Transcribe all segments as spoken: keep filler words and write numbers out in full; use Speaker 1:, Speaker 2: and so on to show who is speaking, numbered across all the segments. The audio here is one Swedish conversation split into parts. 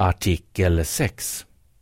Speaker 1: Artikel sex.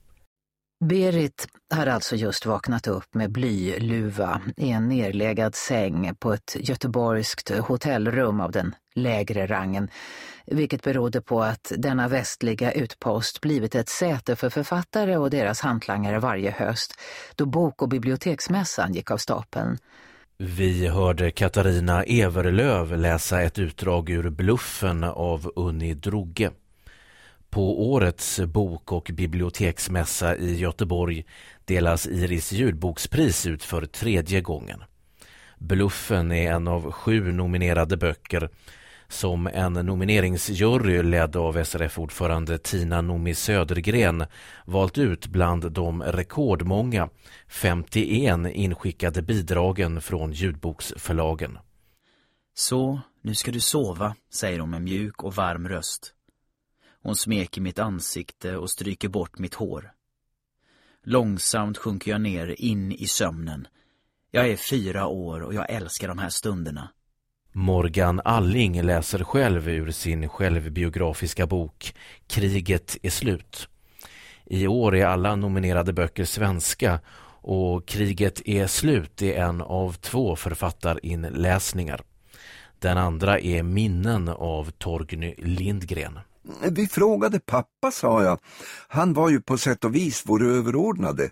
Speaker 2: Berit hade alltså just vaknat upp med blyluva i en nerläggad säng på ett göteborgskt hotellrum av den lägre rangen, vilket berodde på att denna västliga utpost blivit ett säte för författare och deras hantlangare varje höst, då bok- och biblioteksmässan gick av stapeln.
Speaker 1: Vi hörde Katarina Everlöv läsa ett utdrag ur Bluffen av Unni Droge. På årets bok- och biblioteksmässa i Göteborg delas Iris ljudbokspris ut för tredje gången. Bluffen är en av sju nominerade böcker som en nomineringsjury ledd av S R F-ordförande Tina Nomi Södergren valt ut bland de rekordmånga femtioen inskickade bidragen från ljudboksförlagen.
Speaker 3: Så, nu ska du sova, säger hon med mjuk och varm röst. Hon smeker mitt ansikte och stryker bort mitt hår. Långsamt sjunker jag ner in i sömnen. Jag är fyra år och jag älskar de här stunderna.
Speaker 1: Morgan Alling läser själv ur sin självbiografiska bok Kriget är slut. I år är alla nominerade böcker svenska och Kriget är slut är en av två författarinläsningar. Den andra är Minnen av Torgny Lindgren.
Speaker 4: Vi frågade pappa, sa jag. Han var ju på sätt och vis vår överordnade.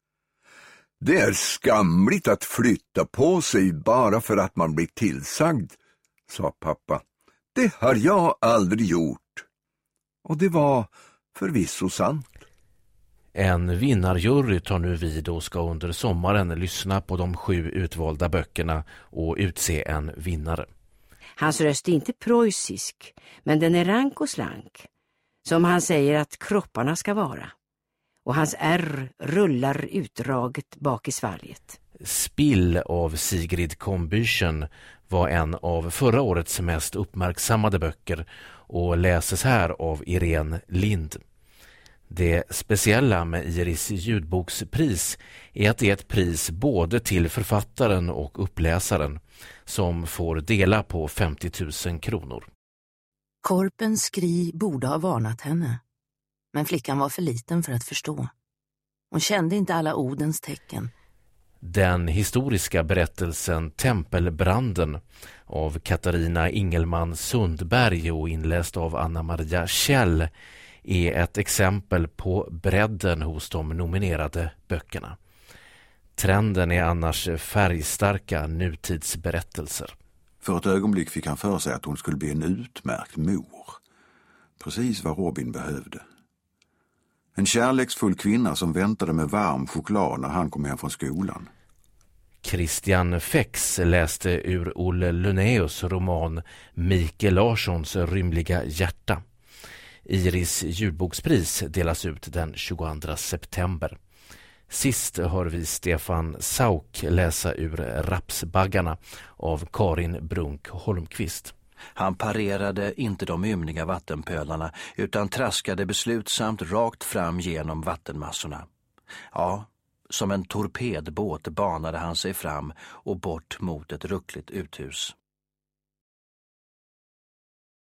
Speaker 4: Det är skamligt att flytta på sig bara för att man blir tillsagd, sa pappa. Det har jag aldrig gjort. Och det var förvisso sant.
Speaker 1: En vinnarjury tar nu vid och ska under sommaren lyssna på de sju utvalda böckerna och utse en vinnare.
Speaker 5: Hans röst är inte preussisk, men den är rank och slank, som han säger att kropparna ska vara. Och hans R rullar utdraget bak i svalget.
Speaker 1: Spill av Sigrid Combüchen var en av förra årets mest uppmärksammade böcker och läses här av Irene Lind. Det speciella med Iris ljudbokspris är att det är ett pris både till författaren och uppläsaren som får dela på femtio tusen kronor.
Speaker 6: Korpens skri borde ha varnat henne, men flickan var för liten för att förstå. Hon kände inte alla ordens tecken.
Speaker 1: Den historiska berättelsen Tempelbranden av Katarina Ingelman Sundberg och inläst av Anna Maria Kjell är ett exempel på bredden hos de nominerade böckerna. Trenden är annars färgstarka nutidsberättelser.
Speaker 7: För ett ögonblick fick han för sig att hon skulle bli en utmärkt mor. Precis vad Robin behövde. En kärleksfull kvinna som väntade med varm choklad när han kom hem från skolan.
Speaker 1: Christian Fex läste ur Olle Lunneus roman Mikael Larssons rymliga hjärta. Iris ljudbokspris delas ut den tjugoandra september. Sist hör vi Stefan Sauk läsa ur Rapsbaggarna av Karin Brunk Holmqvist.
Speaker 8: Han parerade inte de ymniga vattenpölarna utan traskade beslutsamt rakt fram genom vattenmassorna. Ja, som en torpedbåt banade han sig fram och bort mot ett ruckligt uthus.